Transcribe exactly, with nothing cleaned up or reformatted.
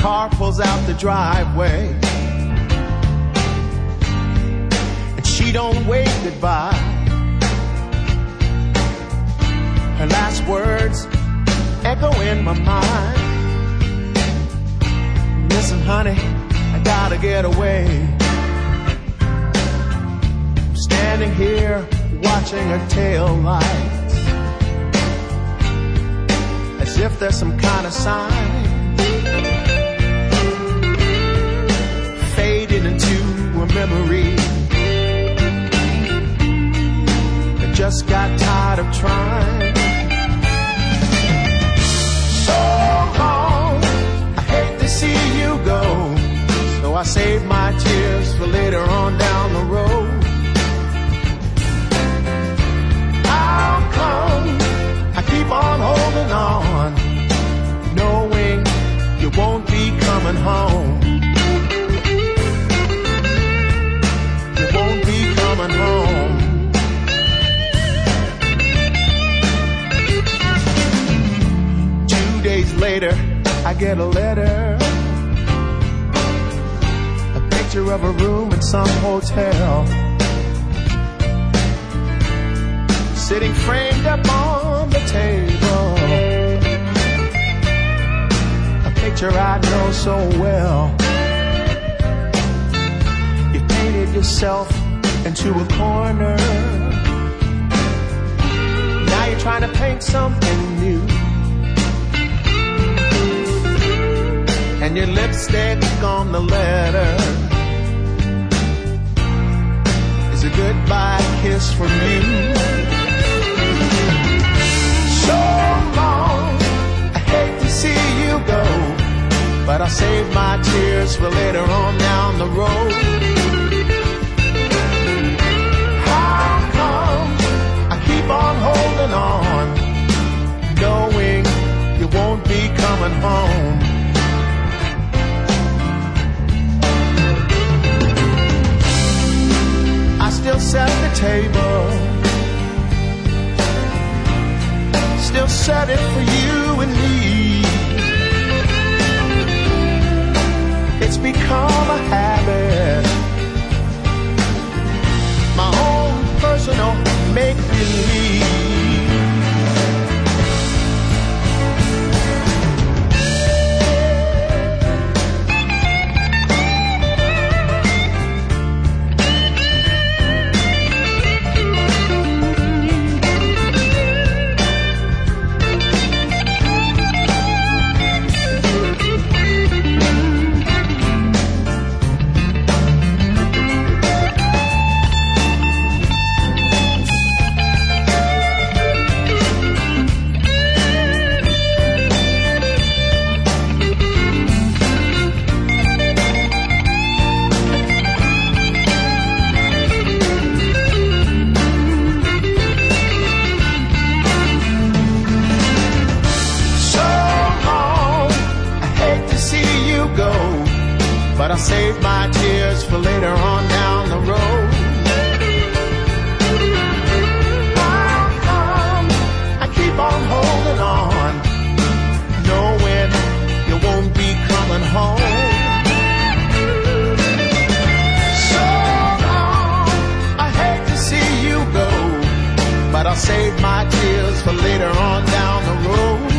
car pulls out the driveway, and she don't wave goodbye. Her last words echo in my mind. Listen, honey, I gotta get away. I'm standing here watching her tail lights, as if there's some kind of sign. Fading into a memory. I just got tired of trying. So long, I hate to see you go, so I save my tears for later on down the road. How come I keep on holding on, knowing you won't be coming home? You won't be coming home. Two days later, I get a letter, a picture of a room in some hotel, sitting framed up on the table, a picture I know so well. You painted yourself into a corner, now you're trying to paint something new, and your lipstick on the letter is a goodbye kiss from you. So long, I hate to see you go, but I'll save my tears for later on down the road. How come I keep on holding on, knowing you won't be coming home? I still set the table, still set it for you and me. It's become a habit, my own personal make-believe. But I'll save my tears for later on down the road. How come I keep on holding on, knowing you won't be coming home? So long, I hate to see you go, but I'll save my tears for later on down the road.